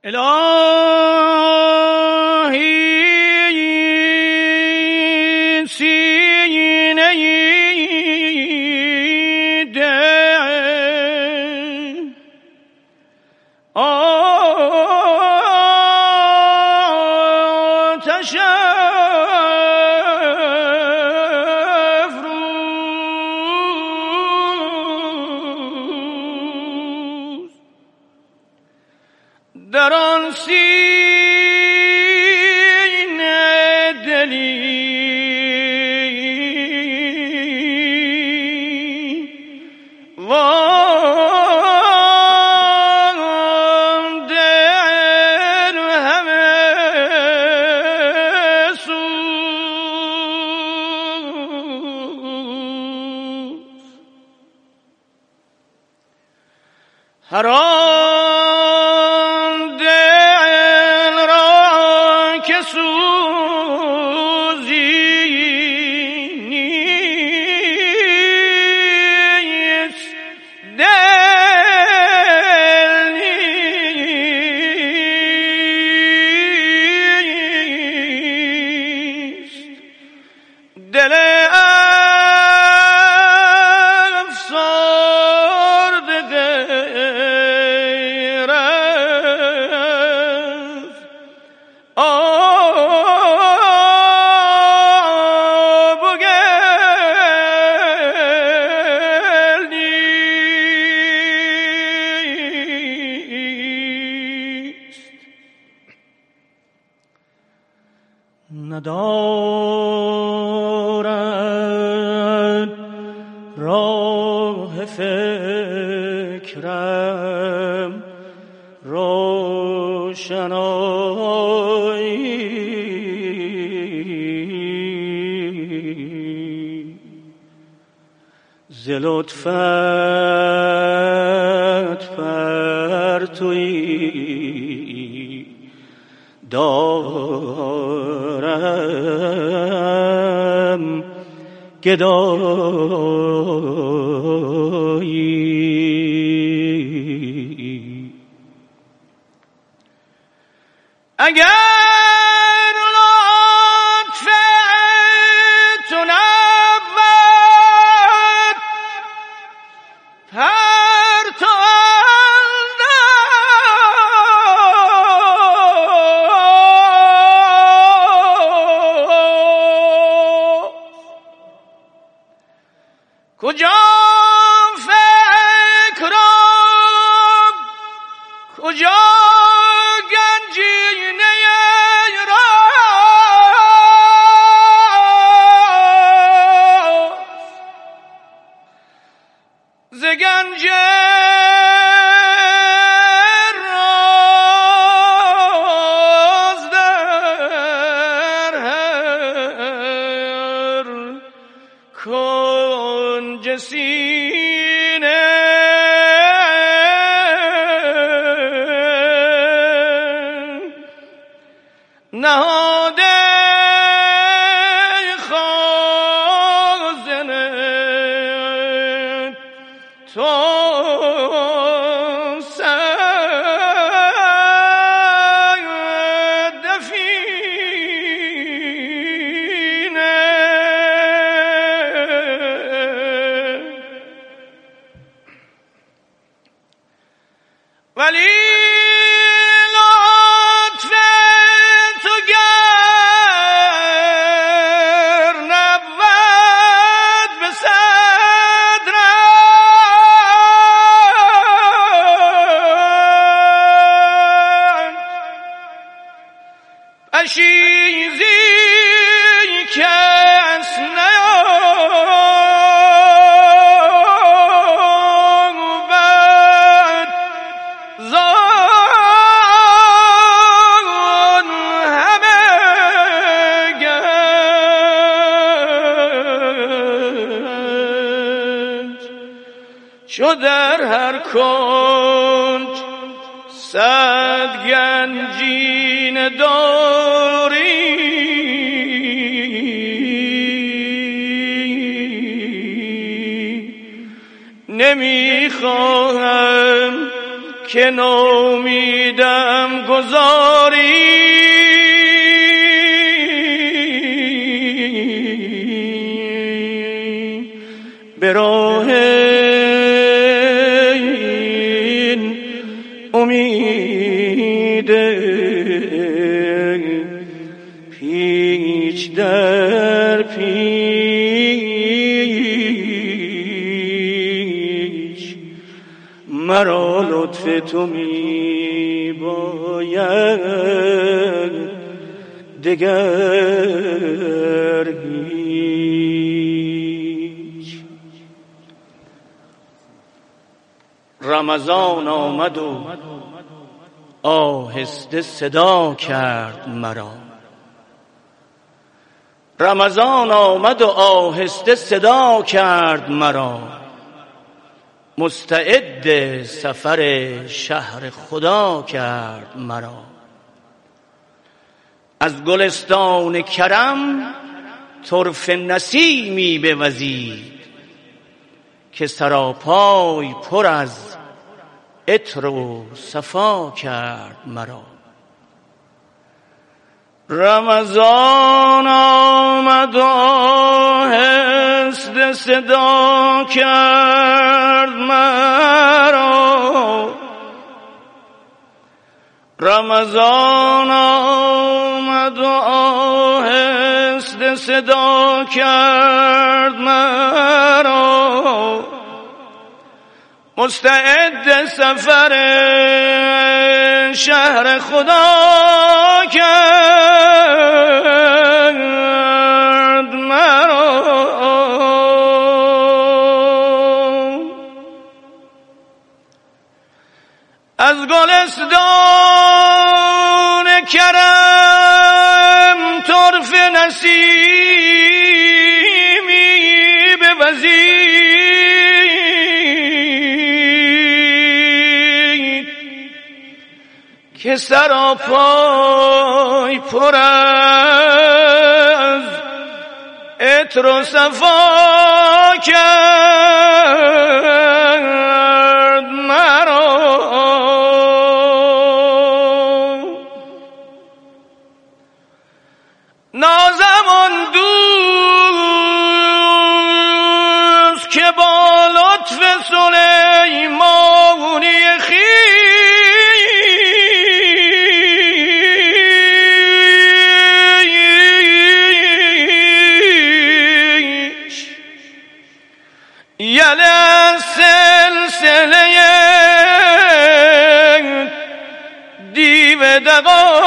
الهی سینه دل آتش افروز در آن سینه دلی وان دل همه سوز هر آن دل را که سوزی نیست دل نیست دل افسرده غیر از آب و گل نیست ندارد راه فکرم روشنایی ز لطفت پرتویی دارم گدایی اگر لطف تو نبود پرتو کجا فکرم کجا گنجینه راست ز گنج راز در هر کنج سینه نهاده خازنه تو ولی لطف تو گر نبود به صدرم پشیزی کس نیابد زان همه گنج چو در هر کنج صد گنجینه داری نمیخواهم که نومیدم گذاری به راه این امید پیچ در پیچ مرا لطف تو می باید دگر هیچ. رمضان آمد و آهسته صدا کرد مرا. رمضان آمد و آهسته صدا کرد مرا. مستعد سفر شهر خدا کرد مرا. از گلستان کرم طرف نسیمی بوزید که سراپای پر از عطر و صفا کرد مرا. رمضان آمد و آهسته صدا کرد مرا. رمضان آمد و آهسته صدا کرد مرا. مستعد سفر شهر خدا کرد مرا. از گلستان کرم طرف نسیمی بوزید که سراپای پر از عطر و صفا کرد مرا. نازم آن دوست که با لطف سلیمانی خویش یله سلسله دیو دغا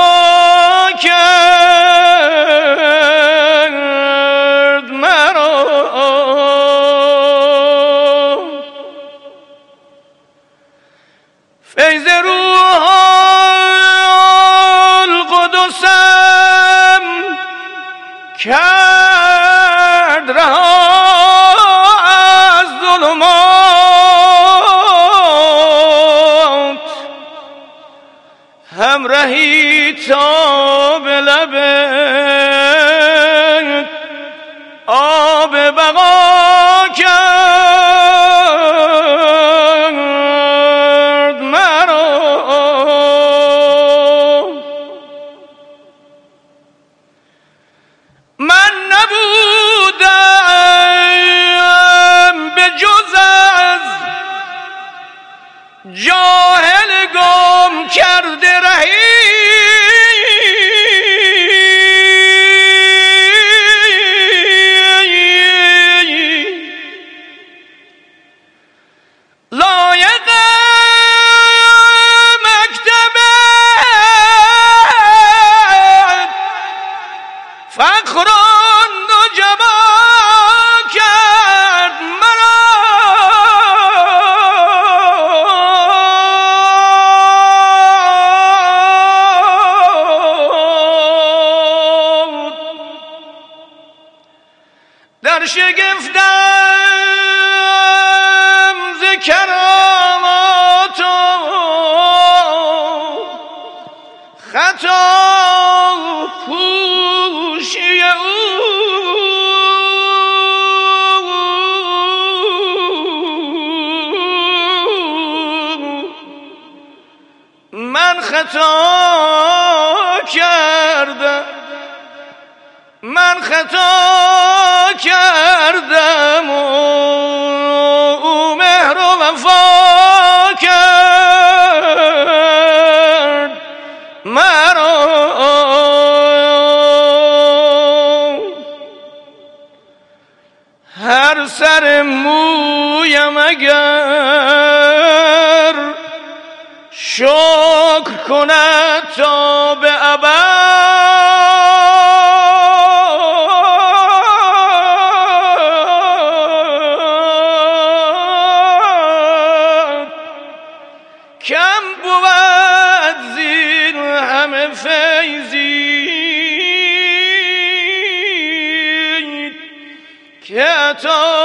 کرد مرا. فیض روح القدسم کرد رها از ظلمات. همراهی تا به لب آب بقا کرد مرا. من نبودم به جز از جاهل گم کرده رهی. در شگفتم ز کرامات و خطا پوشی او. خطا کردم، من خطا کردم و او مهر و وفا کرد مرا. هر سر مویم اگر شکر کند تا به ابد، کم بود زین همه فیضی که عطا